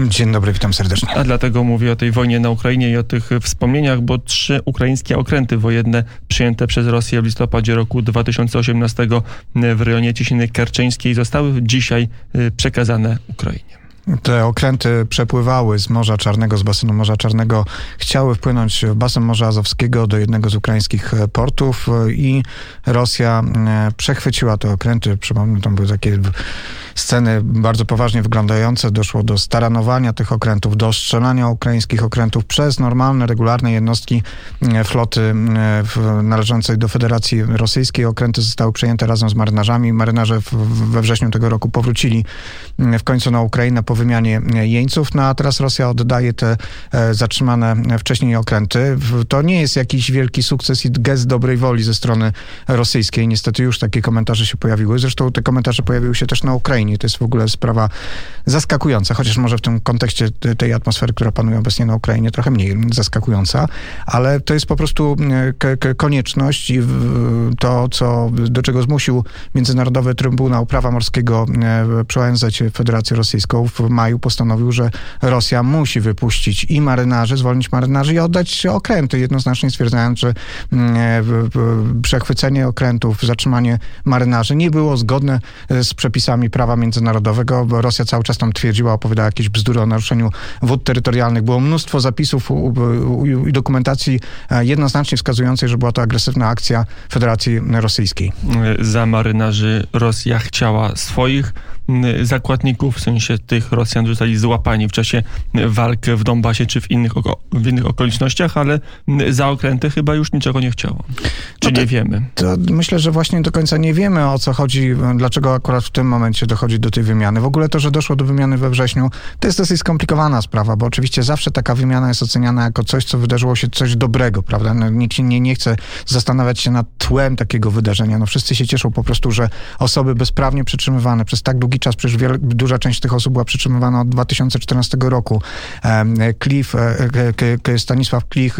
Dzień dobry, witam serdecznie. A dlatego mówię o tej wojnie na Ukrainie i o tych wspomnieniach, bo 3 ukraińskie okręty wojenne przyjęte przez Rosję w listopadzie roku 2018 w rejonie Cieśniny Kerczeńskiej zostały dzisiaj przekazane Ukrainie. Te okręty przepływały z Morza Czarnego, z basenu Morza Czarnego, chciały wpłynąć w basen Morza Azowskiego do jednego z ukraińskich portów i Rosja przechwyciła te okręty. Przypomnę, tam były takie sceny bardzo poważnie wyglądające. Doszło do staranowania tych okrętów, do strzelania ukraińskich okrętów przez normalne, regularne jednostki floty należącej do Federacji Rosyjskiej. Okręty zostały przejęte razem z marynarzami. Marynarze we wrześniu tego roku powrócili w końcu na Ukrainę po wymianie jeńców, no a teraz Rosja oddaje te zatrzymane wcześniej okręty. To nie jest jakiś wielki sukces i gest dobrej woli ze strony rosyjskiej. Niestety już takie komentarze się pojawiły. Zresztą te komentarze pojawiły się też na Ukrainie. To jest w ogóle sprawa zaskakująca, chociaż może w tym kontekście tej atmosfery, która panuje obecnie na Ukrainie, trochę mniej zaskakująca, ale to jest po prostu konieczność i to, do czego zmusił Międzynarodowy Trybunał Prawa Morskiego przy ONZ Federację Rosyjską w maju postanowił, że Rosja musi wypuścić i marynarzy, zwolnić marynarzy i oddać okręty, jednoznacznie stwierdzając, że przechwycenie okrętów, zatrzymanie marynarzy nie było zgodne z przepisami prawa międzynarodowego, bo Rosja cały czas tam twierdziła, opowiadała jakieś bzdury o naruszeniu wód terytorialnych. Było mnóstwo zapisów i dokumentacji jednoznacznie wskazującej, że była to agresywna akcja Federacji Rosyjskiej. Za marynarzy Rosja chciała swoich zakładników, w sensie tych Rosjan zostali złapani w czasie walk w Donbasie czy w innych okolicznościach, ale za okręty chyba już niczego nie chciało. Czy nie wiemy? To myślę, że właśnie do końca nie wiemy, o co chodzi, dlaczego akurat w tym momencie dochodzi do tej wymiany. W ogóle to, że doszło do wymiany we wrześniu, to jest dosyć skomplikowana sprawa, bo oczywiście zawsze taka wymiana jest oceniana jako coś, co wydarzyło się, coś dobrego, prawda? No, nikt się nie chce zastanawiać się nad tłem takiego wydarzenia. No, wszyscy się cieszą po prostu, że osoby bezprawnie przetrzymywane przez tak długi czas, przecież duża część tych osób była przetrzymywana od 2014 roku. Stanisław Klich,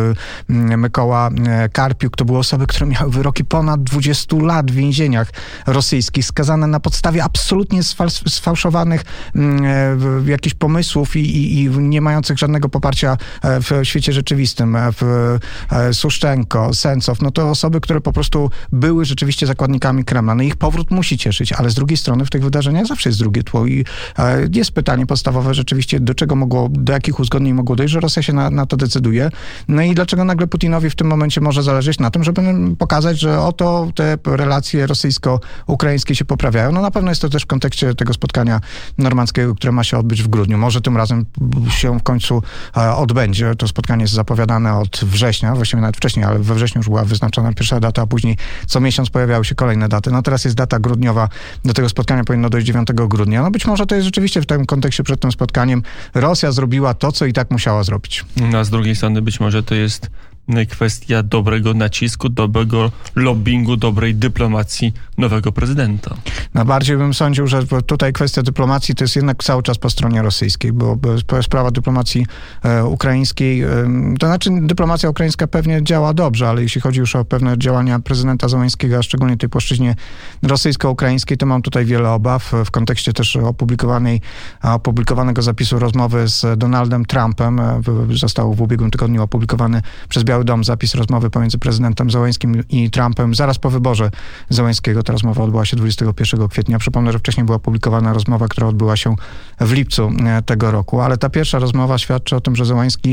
Mykoła Karpiuk, to były osoby, które miały wyroki ponad 20 lat w więzieniach rosyjskich, skazane na podstawie absolutnie sfałszowanych jakichś pomysłów i nie mających żadnego poparcia w świecie rzeczywistym. Suszczenko, Sencow, no to osoby, które po prostu były rzeczywiście zakładnikami Kremla. No ich powrót musi cieszyć, ale z drugiej strony w tych wydarzeniach zawsze jest drugie tło i jest pytanie podstawowe rzeczywiście, do jakich uzgodnień mogło dojść, że Rosja się na to decyduje. No i dlaczego nagle Putinowi w tym momencie może zależeć na tym, żeby pokazać, że oto te relacje rosyjsko-ukraińskie się poprawiają. No na pewno jest to też w kontekście tego spotkania normandzkiego, które ma się odbyć w grudniu. Może tym razem się w końcu odbędzie. To spotkanie jest zapowiadane od września, właściwie nawet wcześniej, ale we wrześniu już była wyznaczona pierwsza data, a później co miesiąc pojawiały się kolejne daty. No teraz jest data grudniowa, do tego spotkania powinno dojść 9 grudnia. No być może to jest rzeczywiście w tym kontekście przed tym spotkaniem Rosja zrobiła to, co i tak musiała zrobić. No, a z drugiej strony być może to jest kwestia dobrego nacisku, dobrego lobbingu, dobrej dyplomacji nowego prezydenta. No bardziej bym sądził, że tutaj kwestia dyplomacji to jest jednak cały czas po stronie rosyjskiej, bo sprawa dyplomacji ukraińskiej, to znaczy dyplomacja ukraińska pewnie działa dobrze, ale jeśli chodzi już o pewne działania prezydenta Zełenskiego, a szczególnie tej płaszczyźnie rosyjsko-ukraińskiej, to mam tutaj wiele obaw w kontekście też opublikowanego zapisu rozmowy z Donaldem Trumpem. Został w ubiegłym tygodniu opublikowany przez Biały Dom zapis rozmowy pomiędzy prezydentem Zełenskim i Trumpem zaraz po wyborze Zełenskiego. Ta rozmowa odbyła się 21 kwietnia. Przypomnę, że wcześniej była publikowana rozmowa, która odbyła się w lipcu tego roku, ale ta pierwsza rozmowa świadczy o tym, że Zełenski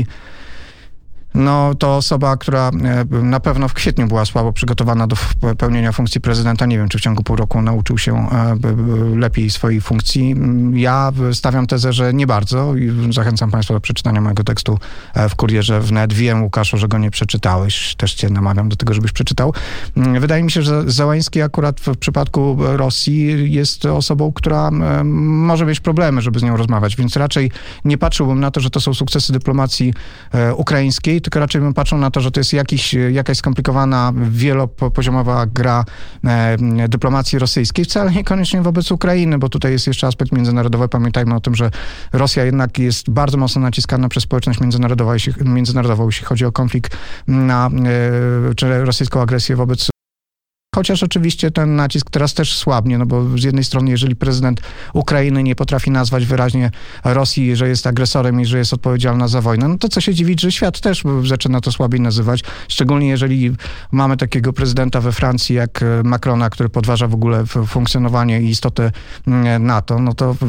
to osoba, która na pewno w kwietniu była słabo przygotowana do pełnienia funkcji prezydenta. Nie wiem, czy w ciągu pół roku nauczył się lepiej swojej funkcji. Ja stawiam tezę, że nie bardzo i zachęcam Państwa do przeczytania mojego tekstu w Kurierze wnet. Wiem, Łukaszu, że go nie przeczytałeś. Też Cię namawiam do tego, żebyś przeczytał. Wydaje mi się, że Zełenski akurat w przypadku Rosji jest osobą, która może mieć problemy, żeby z nią rozmawiać, więc raczej nie patrzyłbym na to, że to są sukcesy dyplomacji ukraińskiej, tylko raczej bym patrzył na to, że to jest jakaś skomplikowana, wielopoziomowa gra dyplomacji rosyjskiej, wcale niekoniecznie wobec Ukrainy, bo tutaj jest jeszcze aspekt międzynarodowy. Pamiętajmy o tym, że Rosja jednak jest bardzo mocno naciskana przez społeczność międzynarodową, jeśli chodzi o konflikt czy rosyjską agresję wobec chociaż oczywiście ten nacisk teraz też słabnie, no bo z jednej strony, jeżeli prezydent Ukrainy nie potrafi nazwać wyraźnie Rosji, że jest agresorem i że jest odpowiedzialna za wojnę, no to co się dziwić, że świat też zaczyna to słabiej nazywać, szczególnie jeżeli mamy takiego prezydenta we Francji jak Macrona, który podważa w ogóle funkcjonowanie i istotę NATO, no to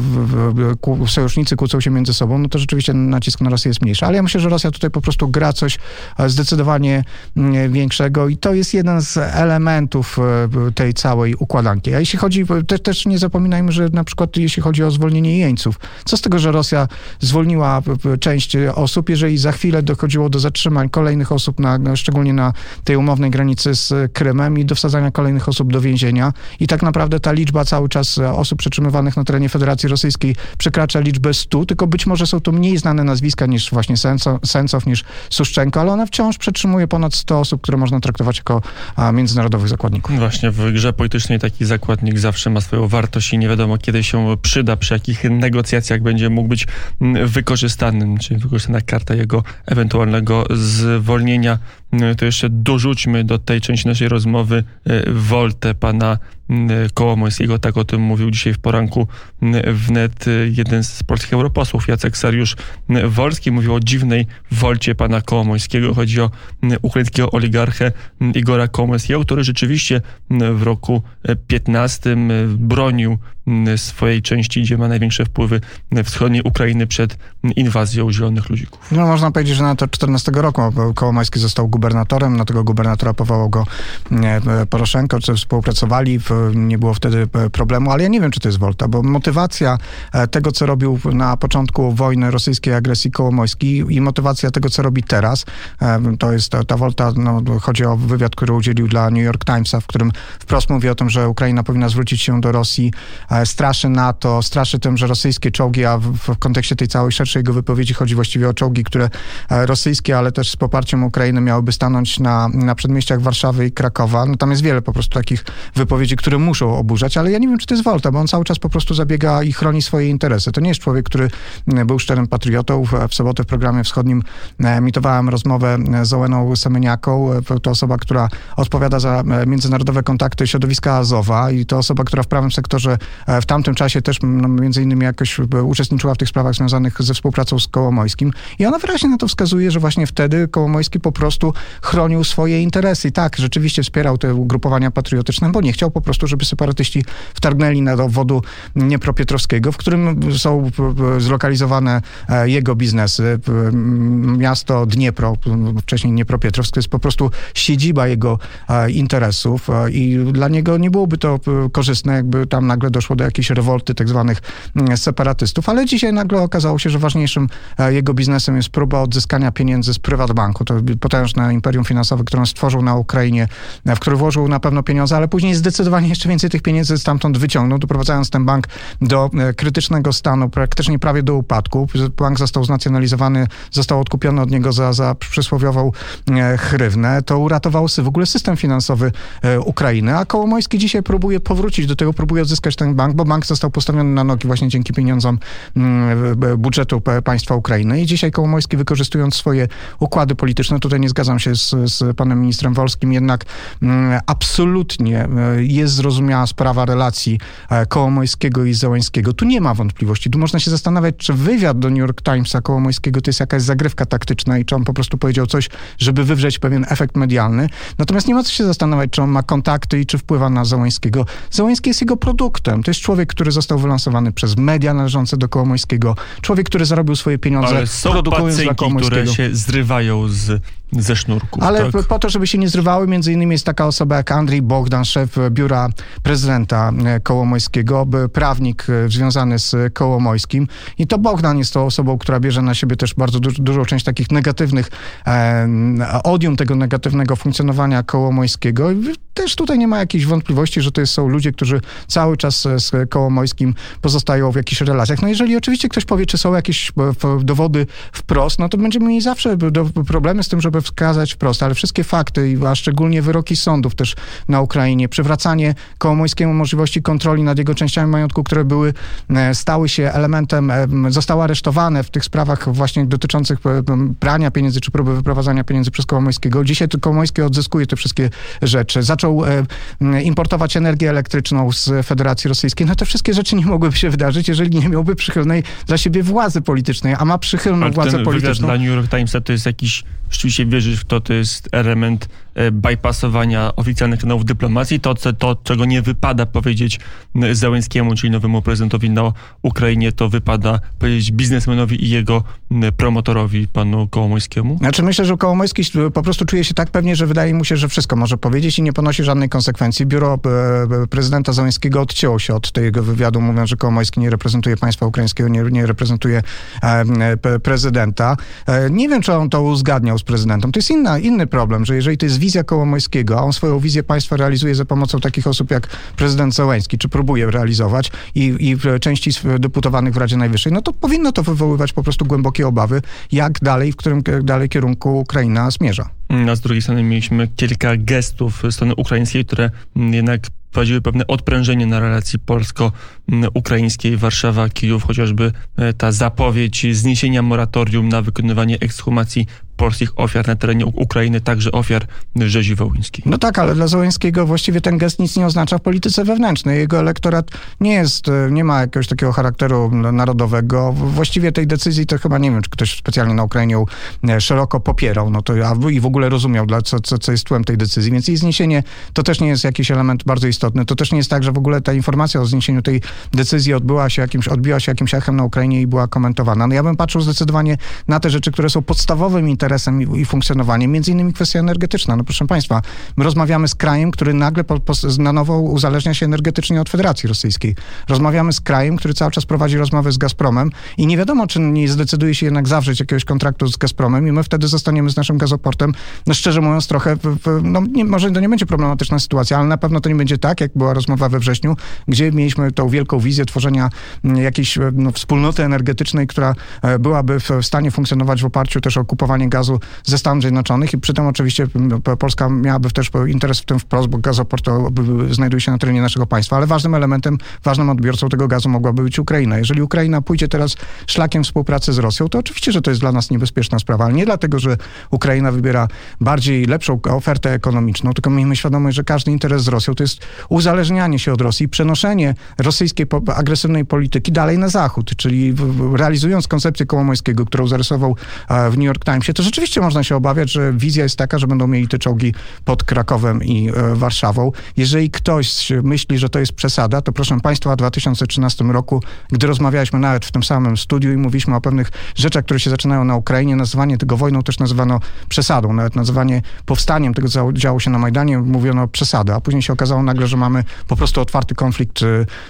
sojusznicy kłócą się między sobą, no to rzeczywiście nacisk na Rosję jest mniejszy. Ale ja myślę, że Rosja tutaj po prostu gra coś zdecydowanie większego i to jest jeden z elementów tej całej układanki. A jeśli chodzi, też nie zapominajmy, że na przykład jeśli chodzi o zwolnienie jeńców, co z tego, że Rosja zwolniła część osób, jeżeli za chwilę dochodziło do zatrzymań kolejnych osób, szczególnie na tej umownej granicy z Krymem i do wsadzania kolejnych osób do więzienia i tak naprawdę ta liczba cały czas osób przetrzymywanych na terenie Federacji Rosyjskiej przekracza liczbę 100, tylko być może są to mniej znane nazwiska niż właśnie Sencow, niż Suszczenko, ale ona wciąż przetrzymuje ponad 100 osób, które można traktować jako międzynarodowych zakładników. Właśnie w grze politycznej taki zakładnik zawsze ma swoją wartość i nie wiadomo, kiedy się przyda, przy jakich negocjacjach będzie mógł być wykorzystany, czyli wykorzystana karta jego ewentualnego zwolnienia. To jeszcze dorzućmy do tej części naszej rozmowy woltę pana Kołomoyskiego. Tak o tym mówił dzisiaj w poranku wnet jeden z polskich europosłów, Jacek Sariusz-Wolski. Mówił o dziwnej wolcie pana Kołomoyskiego. Chodzi o ukraińskiego oligarchę Igora Kołomoyskiego, który rzeczywiście w roku 15 bronił swojej części, gdzie ma największe wpływy wschodniej Ukrainy przed inwazją Zielonych Ludzików. No można powiedzieć, że na to 14 roku Kołomoyski został gubernatorem, na tego gubernatora powołał go Poroszenko, czy współpracowali, nie było wtedy problemu, ale ja nie wiem, czy to jest wolta, bo motywacja tego, co robił na początku wojny rosyjskiej agresji Kołomoyski i motywacja tego, co robi teraz, to jest ta wolta, no, chodzi o wywiad, który udzielił dla New York Timesa, w którym wprost mówi o tym, że Ukraina powinna zwrócić się do Rosji, straszy NATO, straszy tym, że rosyjskie czołgi, a w kontekście tej całej szerszej jego wypowiedzi chodzi właściwie o czołgi, które rosyjskie, ale też z poparciem Ukrainy miałyby stanąć na przedmieściach Warszawy i Krakowa. No tam jest wiele po prostu takich wypowiedzi, które muszą oburzać, ale ja nie wiem, czy to jest wolta, bo on cały czas po prostu zabiega i chroni swoje interesy. To nie jest człowiek, który był szczerym patriotą. W sobotę w programie wschodnim emitowałem rozmowę z Ołeną Semeniaką. To osoba, która odpowiada za międzynarodowe kontakty środowiska Azowa i to osoba, która w prawym sektorze w tamtym czasie też między innymi jakoś uczestniczyła w tych sprawach związanych ze współpracą z Kołomoyskim. I ona wyraźnie na to wskazuje, że właśnie wtedy Kołomoyski po prostu chronił swoje interesy. I tak, rzeczywiście wspierał te ugrupowania patriotyczne, bo nie chciał po prostu, żeby separatyści wtargnęli do obwodu Dniepropietrowskiego, w którym są zlokalizowane jego biznesy. Miasto Dniepro, wcześniej Dniepropietrowsk, to jest po prostu siedziba jego interesów i dla niego nie byłoby to korzystne, jakby tam nagle doszło do jakiejś rewolty tak zwanych separatystów, ale dzisiaj nagle okazało się, że ważniejszym jego biznesem jest próba odzyskania pieniędzy z Prywatbanku. To potężne imperium finansowe, które on stworzył na Ukrainie, w który włożył na pewno pieniądze, ale później zdecydowanie jeszcze więcej tych pieniędzy stamtąd wyciągnął, doprowadzając ten bank do krytycznego stanu, praktycznie prawie do upadku. Bank został znacjonalizowany, został odkupiony od niego za przysłowiową hrywnę. To uratowało w ogóle system finansowy Ukrainy, a Kołomoyski dzisiaj próbuje powrócić do tego, próbuje odzyskać ten bank, bo bank został postawiony na nogi właśnie dzięki pieniądzom budżetu państwa Ukrainy i dzisiaj Kołomoyski, wykorzystując swoje układy polityczne, tutaj nie zgadzam się z panem ministrem Wolskim, jednak absolutnie jest zrozumiała sprawa relacji Kołomoyskiego i Zełenskiego. Tu nie ma wątpliwości. Tu można się zastanawiać, czy wywiad do New York Timesa Kołomoyskiego to jest jakaś zagrywka taktyczna i czy on po prostu powiedział coś, żeby wywrzeć pewien efekt medialny. Natomiast nie ma co się zastanawiać, czy on ma kontakty i czy wpływa na Zełenskiego. Zełenski jest jego produktem. To jest człowiek, który został wylansowany przez media należące do Kołomoyskiego. Człowiek, który zarobił swoje pieniądze, ale są produkując dla Kołomoyskiego. które się zrywają ze sznurków. Ale tak? po to, żeby się nie zrywały, między innymi jest taka osoba jak Andrzej Bogdan, szef biura prezydenta Kołomoyskiego, prawnik związany z Kołomoyskim. I to Bogdan jest tą osobą, która bierze na siebie też bardzo dużą część takich negatywnych, odium tego negatywnego funkcjonowania Kołomoyskiego. I też tutaj nie ma jakiejś wątpliwości, że to są ludzie, którzy cały czas z Kołomoyskim pozostają w jakichś relacjach. No jeżeli oczywiście ktoś powie, czy są jakieś dowody wprost, no to będziemy mieli zawsze problemy z tym, żeby wskazać wprost, ale wszystkie fakty, a szczególnie wyroki sądów też na Ukrainie, przywracanie Kołomoyskiemu możliwości kontroli nad jego częściami majątku, które stały się elementem, zostały aresztowane w tych sprawach właśnie dotyczących prania pieniędzy, czy próby wyprowadzania pieniędzy przez Kołomoyskiego. Dzisiaj to Kołomoyski odzyskuje te wszystkie rzeczy. Zaczął zaczął importować energię elektryczną z Federacji Rosyjskiej. No te wszystkie rzeczy nie mogłyby się wydarzyć, jeżeli nie miałby przychylnej dla siebie władzy politycznej, a ma przychylną władzę polityczną. Dla New York Timesa to jest jakiś, rzeczywiście wierzysz w to jest element bypassowania oficjalnych kanałów dyplomacji, to czego nie wypada powiedzieć Zełenskiemu, czyli nowemu prezydentowi na Ukrainie, to wypada powiedzieć biznesmenowi i jego promotorowi, panu Kołomoyskiemu? Znaczy myślę, że Kołomoyski po prostu czuje się tak pewnie, że wydaje mu się, że wszystko może powiedzieć i nie ponosi żadnej konsekwencji. Biuro prezydenta Zełenskiego odcięło się od tego wywiadu, mówiąc, że Kołomoyski nie reprezentuje państwa ukraińskiego, nie reprezentuje prezydenta. Nie wiem, czy on to uzgadniał z prezydentem. To jest inny problem, że jeżeli to jest wizja Kołomoyskiego, a on swoją wizję państwa realizuje za pomocą takich osób jak prezydent Zełenski, czy próbuje realizować i części deputowanych w Radzie Najwyższej, no to powinno to wywoływać po prostu głębokie obawy, jak dalej, w którym dalej kierunku Ukraina zmierza. A z drugiej strony mieliśmy kilka gestów strony ukraińskiej, które jednak prowadziły pewne odprężenie na relacji polsko-ukraińskiej, Warszawa-Kijów, chociażby ta zapowiedź zniesienia moratorium na wykonywanie ekshumacji polskich ofiar na terenie Ukrainy, także ofiar rzezi wołyńskiej. No tak, ale dla Zełenskiego właściwie ten gest nic nie oznacza w polityce wewnętrznej. Jego elektorat nie ma jakiegoś takiego charakteru narodowego. Właściwie tej decyzji to chyba nie wiem, czy ktoś specjalnie na Ukrainie ją szeroko popierał, i w ogóle rozumiał, co jest tłem tej decyzji. Więc jej zniesienie to też nie jest jakiś element bardzo istotny. To też nie jest tak, że w ogóle ta informacja o zniesieniu tej decyzji odbiła się jakimś echem na Ukrainie i była komentowana. No ja bym patrzył zdecydowanie na te rzeczy, które są podstawowym interesem i funkcjonowaniem, między innymi kwestia energetyczna. No proszę państwa, my rozmawiamy z krajem, który nagle na nowo uzależnia się energetycznie od Federacji Rosyjskiej. Rozmawiamy z krajem, który cały czas prowadzi rozmowy z Gazpromem i nie wiadomo, czy nie zdecyduje się jednak zawrzeć jakiegoś kontraktu z Gazpromem i my wtedy zostaniemy z naszym gazoportem, no szczerze mówiąc trochę, może to nie będzie problematyczna sytuacja, ale na pewno to nie będzie tak, jak była rozmowa we wrześniu, gdzie mieliśmy tą wielką wizję tworzenia jakiejś wspólnoty energetycznej, która byłaby w stanie funkcjonować w oparciu też o kupowanie gazu ze Stanów Zjednoczonych i przy tym oczywiście Polska miałaby też interes w tym wprost, bo gazoport znajduje się na terenie naszego państwa, ale ważnym elementem, ważnym odbiorcą tego gazu mogłaby być Ukraina. Jeżeli Ukraina pójdzie teraz szlakiem współpracy z Rosją, to oczywiście, że to jest dla nas niebezpieczna sprawa, ale nie dlatego, że Ukraina wybiera lepszą ofertę ekonomiczną, tylko miejmy świadomość, że każdy interes z Rosją to jest uzależnianie się od Rosji, przenoszenie rosyjskiej agresywnej polityki dalej na zachód, czyli realizując koncepcję Kołomoyskiego, którą zarysował w New York Timesie, to rzeczywiście można się obawiać, że wizja jest taka, że będą mieli te czołgi pod Krakowem i Warszawą. Jeżeli ktoś myśli, że to jest przesada, to proszę państwa, w 2013 roku, gdy rozmawialiśmy nawet w tym samym studiu i mówiliśmy o pewnych rzeczach, które się zaczynają na Ukrainie, nazywanie tego wojną też nazywano przesadą. Nawet nazywanie powstaniem tego, co działo się na Majdanie, mówiono przesada, a później się okazało nagle, że mamy po prostu otwarty konflikt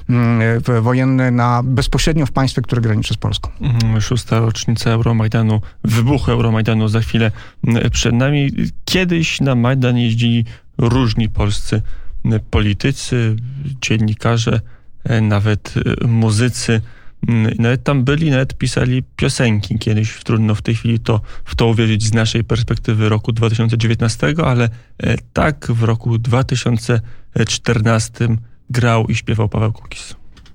wojenny bezpośrednio w państwie, które graniczy z Polską. 6. rocznica Euromajdanu, wybuchu Euromajdanu za chwilę przed nami. Kiedyś na Majdan jeździli różni polscy politycy, dziennikarze, nawet muzycy. Nawet tam byli, nawet pisali piosenki kiedyś. Trudno w tej chwili w to uwierzyć z naszej perspektywy roku 2019, ale tak w roku 2014 grał i śpiewał Paweł Kukiz.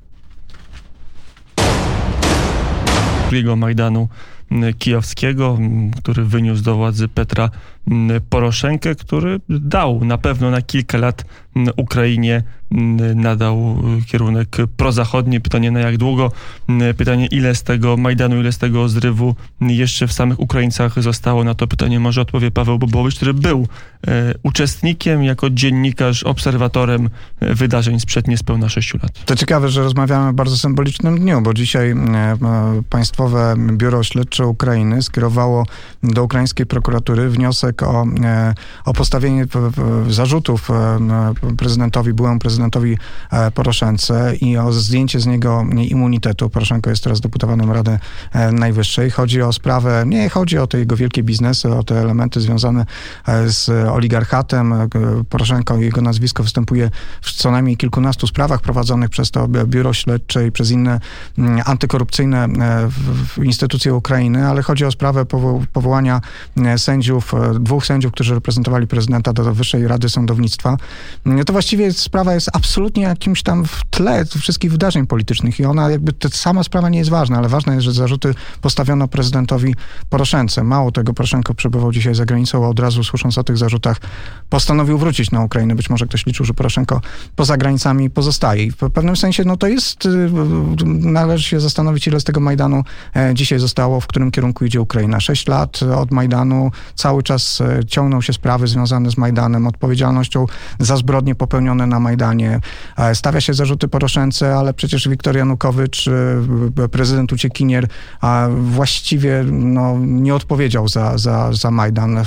Drugiego Majdanu kijowskiego, który wyniósł do władzy Petra Poroszenkę, który dał na pewno na kilka lat Ukrainie, nadał kierunek prozachodni. Pytanie, na jak długo? Pytanie, ile z tego Majdanu, ile z tego zrywu jeszcze w samych Ukraińcach zostało? Na to pytanie może odpowie Paweł Bobołowicz, który był uczestnikiem jako dziennikarz, obserwatorem wydarzeń sprzed niespełna 6 lat. To ciekawe, że rozmawiamy o bardzo symbolicznym dniu, bo dzisiaj Państwowe Biuro Śledcze Ukrainy skierowało do ukraińskiej prokuratury wniosek o postawienie zarzutów byłemu prezydentowi Poroszence i o zdjęcie z niego immunitetu. Poroszenko jest teraz deputowanym Rady Najwyższej. Nie chodzi o te jego wielkie biznesy, o te elementy związane z oligarchatem. Poroszenko i jego nazwisko występuje w co najmniej kilkunastu sprawach prowadzonych przez to Biuro Śledcze i przez inne antykorupcyjne instytucje Ukrainy. Ukrainy, ale chodzi o sprawę powołania sędziów, 2 sędziów, którzy reprezentowali prezydenta do Wyższej Rady Sądownictwa. To właściwie sprawa jest absolutnie jakimś tam w tle wszystkich wydarzeń politycznych i ona jakby, ta sama sprawa nie jest ważna, ale ważne jest, że zarzuty postawiono prezydentowi Poroszence. Mało tego, Poroszenko przebywał dzisiaj za granicą, a od razu słysząc o tych zarzutach postanowił wrócić na Ukrainę. Być może ktoś liczył, że Poroszenko poza granicami pozostaje. I w pewnym sensie to jest, należy się zastanowić, ile z tego Majdanu dzisiaj zostało, w którym kierunku idzie Ukraina. 6 lat od Majdanu, cały czas ciągną się sprawy związane z Majdanem, odpowiedzialnością za zbrodnie popełnione na Majdanie. Stawia się zarzuty Poroszence, ale przecież Wiktor Janukowycz, prezydent uciekinier, właściwie nie odpowiedział za Majdan.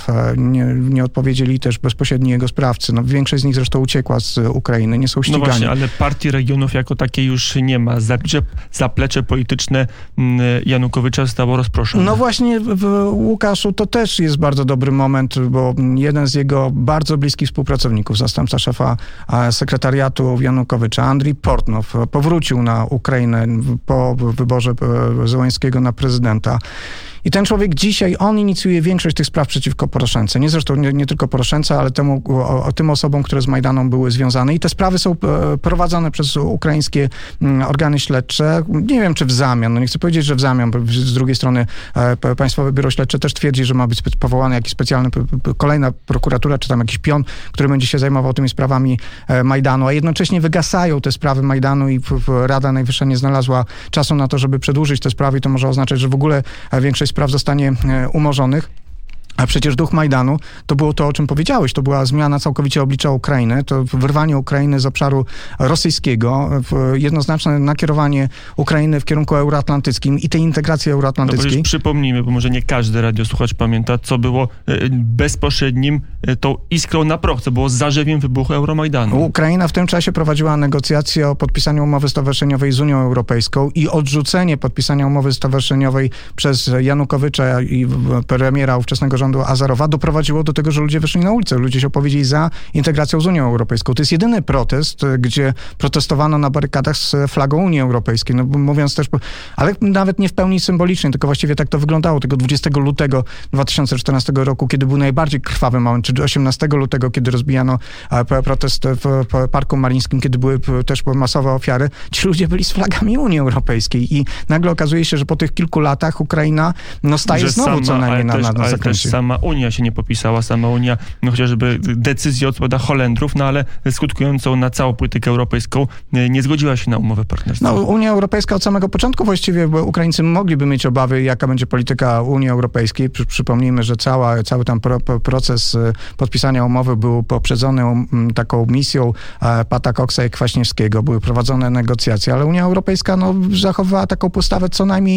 Nie odpowiedzieli też bezpośredni jego sprawcy. Większość z nich zresztą uciekła z Ukrainy, nie są ścigani. No właśnie, ale partii regionów jako takiej już nie ma. Zaplecze polityczne Janukowycza zostało rozproszone. No właśnie, Łukaszu, to też jest bardzo dobry moment, bo jeden z jego bardzo bliskich współpracowników, zastępca szefa sekretariatu Janukowycza, Andrii Portnow, powrócił na Ukrainę po wyborze Zełańskiego na prezydenta. I ten człowiek dzisiaj, on inicjuje większość tych spraw przeciwko Poroszence. Nie tylko Poroszence, ale tym osobom, które z Majdaną były związane. I te sprawy są prowadzone przez ukraińskie organy śledcze. Nie wiem, czy w zamian, nie chcę powiedzieć, że w zamian, bo z drugiej strony Państwowe Biuro Śledcze też twierdzi, że ma być powołany jakiś specjalny, kolejna prokuratura, czy tam jakiś pion, który będzie się zajmował tymi sprawami Majdanu, a jednocześnie wygasają te sprawy Majdanu i Rada Najwyższa nie znalazła czasu na to, żeby przedłużyć te sprawy i to może oznaczać, że w ogóle większość spraw zostanie umorzonych. A przecież duch Majdanu to było to, o czym powiedziałeś. To była zmiana całkowicie oblicza Ukrainy. To wyrwanie Ukrainy z obszaru rosyjskiego, jednoznaczne nakierowanie Ukrainy w kierunku euroatlantyckim i tej integracji euroatlantyckiej. No przypomnijmy, bo może nie każdy radiosłuchacz pamięta, co było bezpośrednim tą iskrą na proch, co było zarzewiem wybuchu Euromajdanu. Ukraina w tym czasie prowadziła negocjacje o podpisaniu umowy stowarzyszeniowej z Unią Europejską i odrzucenie podpisania umowy stowarzyszeniowej przez Janukowycza i premiera ówczesnego rządu Azarowa doprowadziło do tego, że ludzie wyszli na ulicę. Ludzie się opowiedzieli za integracją z Unią Europejską. To jest jedyny protest, gdzie protestowano na barykadach z flagą Unii Europejskiej. Mówiąc też, ale nawet nie w pełni symbolicznie, tylko właściwie tak to wyglądało. Tego 20 lutego 2014 roku, kiedy był najbardziej krwawy moment, czy 18 lutego, kiedy rozbijano protest w Parku Marińskim, kiedy były też masowe ofiary, ci ludzie byli z flagami Unii Europejskiej i nagle okazuje się, że po tych kilku latach Ukraina staje znowu co najmniej na zakręcie. Sama Unia się nie popisała, sama Unia chociażby decyzję od Holendrów, ale skutkującą na całą politykę europejską nie zgodziła się na umowę partnerstwa. Unia Europejska od samego początku właściwie, bo Ukraińcy mogliby mieć obawy, jaka będzie polityka Unii Europejskiej. Przypomnijmy, że cały tam proces podpisania umowy był poprzedzony taką misją Pata Coxa i Kwaśniewskiego. Były prowadzone negocjacje, ale Unia Europejska zachowała taką postawę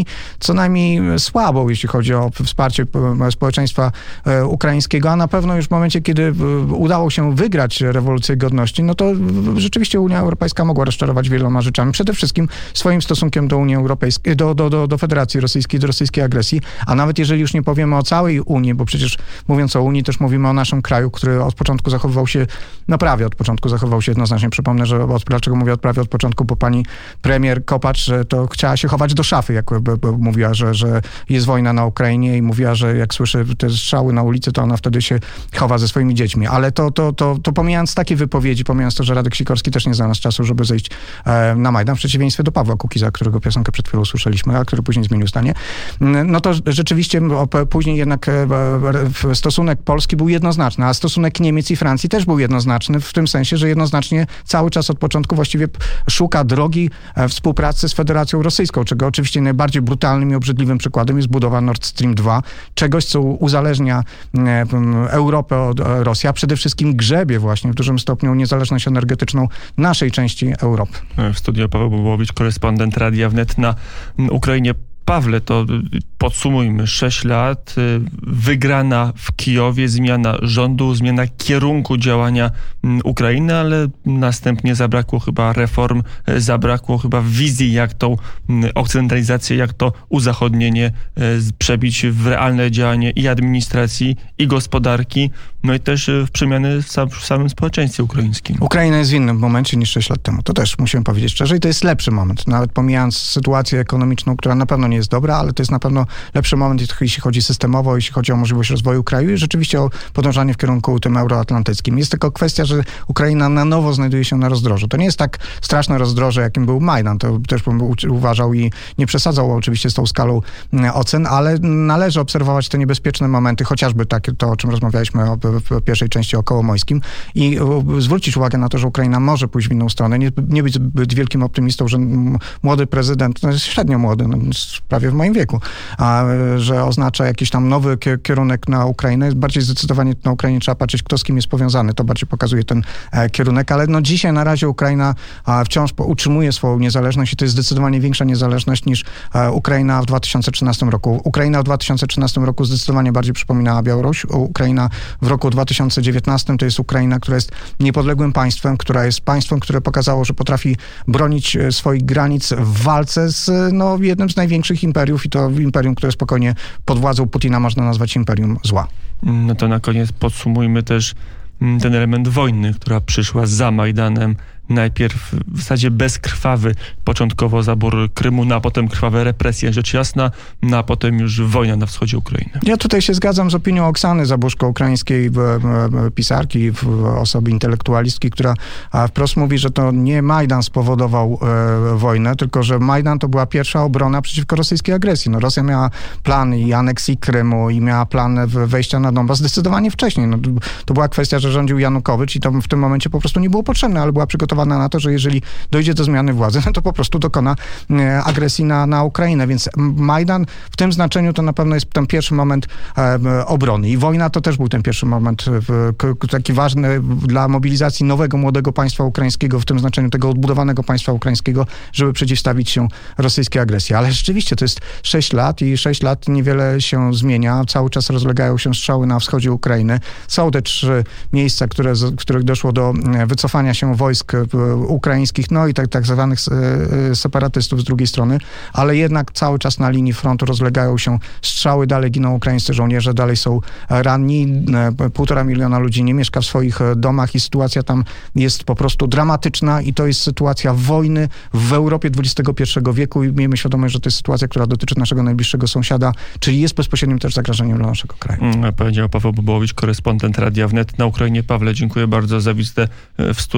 co najmniej słabą, jeśli chodzi o wsparcie społeczeństwa ukraińskiego, a na pewno już w momencie, kiedy udało się wygrać rewolucję godności, to rzeczywiście Unia Europejska mogła rozczarować wieloma rzeczami. Przede wszystkim swoim stosunkiem do Unii Europejskiej, do Federacji Rosyjskiej, do rosyjskiej agresji, a nawet jeżeli już nie powiemy o całej Unii, bo przecież mówiąc o Unii, też mówimy o naszym kraju, który od początku zachowywał się, prawie od początku zachowywał się jednoznacznie. Przypomnę, że dlaczego mówię prawie od początku, bo pani premier Kopacz to chciała się chować do szafy, jak mówiła, że jest wojna na Ukrainie i mówiła, że jak słyszy te strzały na ulicy, to ona wtedy się chowa ze swoimi dziećmi. Ale to pomijając takie wypowiedzi, pomijając to, że Radek Sikorski też nie znalazł czasu, żeby zejść na Majdan, w przeciwieństwie do Pawła Kukiza, którego piosenkę przed chwilą słyszeliśmy, a który później zmienił zdanie, to rzeczywiście później jednak stosunek Polski był jednoznaczny, a stosunek Niemiec i Francji też był jednoznaczny, w tym sensie, że jednoznacznie cały czas od początku właściwie szuka drogi współpracy z Federacją Rosyjską, czego oczywiście najbardziej brutalnym i obrzydliwym przykładem jest budowa Nord Stream 2, czegoś, co uzależnia Europę od Rosji, a przede wszystkim grzebie właśnie w dużym stopniu niezależność energetyczną naszej części Europy. W studiu Paweł Bobołowicz, korespondent Radia Wnet na Ukrainie. Pawle, to podsumujmy. 6 lat, wygrana w Kijowie, zmiana rządu, zmiana kierunku działania Ukrainy, ale następnie zabrakło chyba reform, zabrakło chyba wizji, jak tą okcydentalizację, jak to uzachodnienie przebić w realne działanie i administracji, i gospodarki, i też w przemiany w samym społeczeństwie ukraińskim. Ukraina jest w innym momencie niż 6 lat temu. To też musimy powiedzieć szczerze i to jest lepszy moment. Nawet pomijając sytuację ekonomiczną, która na pewno nie jest dobra, ale to jest na pewno lepszy moment, jeśli chodzi systemowo, jeśli chodzi o możliwość rozwoju kraju i rzeczywiście o podążanie w kierunku tym euroatlantyckim. Jest tylko kwestia, że Ukraina na nowo znajduje się na rozdrożu. To nie jest tak straszne rozdroże, jakim był Majdan. To też bym uważał i nie przesadzał oczywiście z tą skalą ocen, ale należy obserwować te niebezpieczne momenty, chociażby takie to, o czym rozmawialiśmy w pierwszej części o Kołomojskim i zwrócić uwagę na to, że Ukraina może pójść w inną stronę, nie być zbyt wielkim optymistą, że młody prezydent, jest średnio młody, prawie w moim wieku, że oznacza jakiś tam nowy kierunek na Ukrainę. Bardziej zdecydowanie na Ukrainie trzeba patrzeć, kto z kim jest powiązany. To bardziej pokazuje ten kierunek, ale dzisiaj na razie Ukraina wciąż utrzymuje swoją niezależność i to jest zdecydowanie większa niezależność niż Ukraina w 2013 roku. Ukraina w 2013 roku zdecydowanie bardziej przypominała Białoruś. Ukraina w roku 2019 to jest Ukraina, która jest niepodległym państwem, która jest państwem, które pokazało, że potrafi bronić swoich granic w walce z jednym z największych imperiów i to imperium, które spokojnie pod władzą Putina można nazwać imperium zła. No to na koniec podsumujmy też ten element wojny, która przyszła za Majdanem. Najpierw w zasadzie bezkrwawy początkowo zabór Krymu, a potem krwawe represje, rzecz jasna, a potem już wojna na wschodzie Ukrainy. Ja tutaj się zgadzam z opinią Oksany Zabuszko, ukraińskiej pisarki, osoby intelektualistki, która wprost mówi, że to nie Majdan spowodował wojnę, tylko że Majdan to była pierwsza obrona przeciwko rosyjskiej agresji. Rosja miała plan i aneksji Krymu i miała plan wejścia na Donbas zdecydowanie wcześniej. To była kwestia, że rządził Janukowycz i to w tym momencie po prostu nie było potrzebne, ale była przygotowana na to, że jeżeli dojdzie do zmiany władzy, to po prostu dokona agresji na Ukrainę. Więc Majdan w tym znaczeniu to na pewno jest ten pierwszy moment obrony. I wojna to też był ten pierwszy moment taki ważny dla mobilizacji nowego, młodego państwa ukraińskiego, w tym znaczeniu tego odbudowanego państwa ukraińskiego, żeby przeciwstawić się rosyjskiej agresji. Ale rzeczywiście to jest 6 lat i 6 lat niewiele się zmienia. Cały czas rozlegają się strzały na wschodzie Ukrainy. Są te 3 miejsca, w których doszło do wycofania się wojsk ukraińskich, i tak zwanych separatystów z drugiej strony, ale jednak cały czas na linii frontu rozlegają się strzały, dalej giną ukraińscy żołnierze, dalej są ranni, 1,5 miliona ludzi nie mieszka w swoich domach i sytuacja tam jest po prostu dramatyczna i to jest sytuacja wojny w Europie XXI wieku i miejmy świadomość, że to jest sytuacja, która dotyczy naszego najbliższego sąsiada, czyli jest bezpośrednim też zagrożeniem dla naszego kraju. Powiedział Paweł Bobołowicz, korespondent Radia Wnet na Ukrainie. Pawle, dziękuję bardzo za wizytę w studiu.